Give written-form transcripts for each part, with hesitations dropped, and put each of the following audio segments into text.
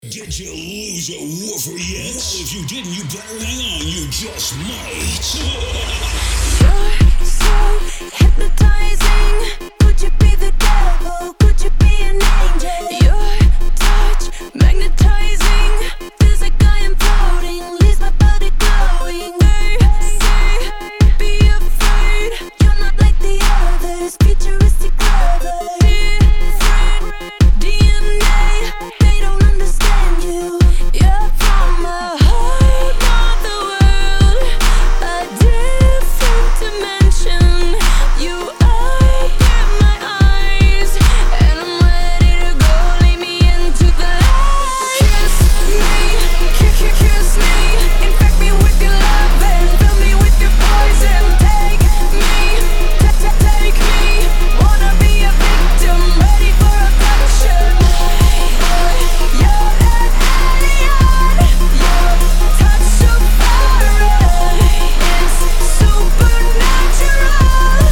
Did you lose a woofer yet? Well, if you didn't, you better hang on. You just might. You're so hypnotizing. Could you be the devil? Could you be an angel? Your touch magnetizing. Feels like I am floating. Leaves my body glowing. They say, be afraid. You're not like the others. Futuristic lovers. Different DNA. They don't understand you. You're from a whole nother world. A different dimension. You open my eyes, and I'm ready to go. Lead me into the light. Kiss me, infect me with your love and fill me with your poison. Take me, wanna be a victim, ready for abduction. You're an alien, your touch so foreign. It's supernatural,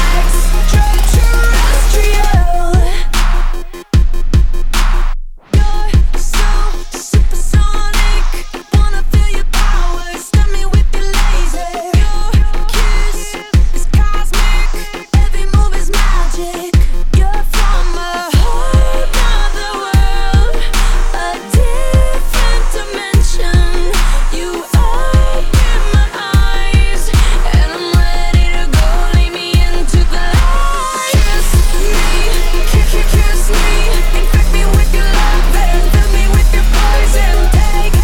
extraterrestrial. You're so supersonic, wanna feel your power, stun me with your laser. Your kiss is cosmic, every move is magic. You're from a whole nother world, a different dimension. You open my eyes, and I'm ready to go. Lead me into the light. Kiss me, infect me with your love and fill me with your poison. Take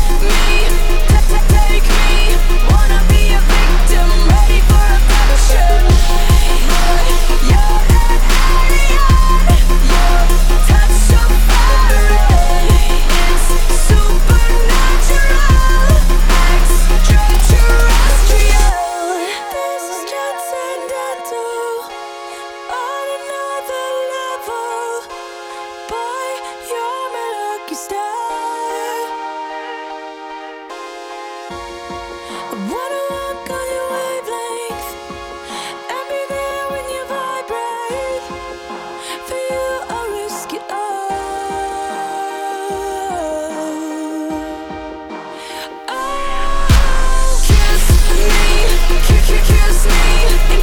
me, wanna be a victim, ready for abduction. You're an alien, your touch so foreign. It's supernatural, extraterrestrial. This is transcendental, on another level. Boy, you're my lucky star. I wanna walk on your wavelength and be there when you vibrate. For you, I'll risk it all. Oh, kiss me,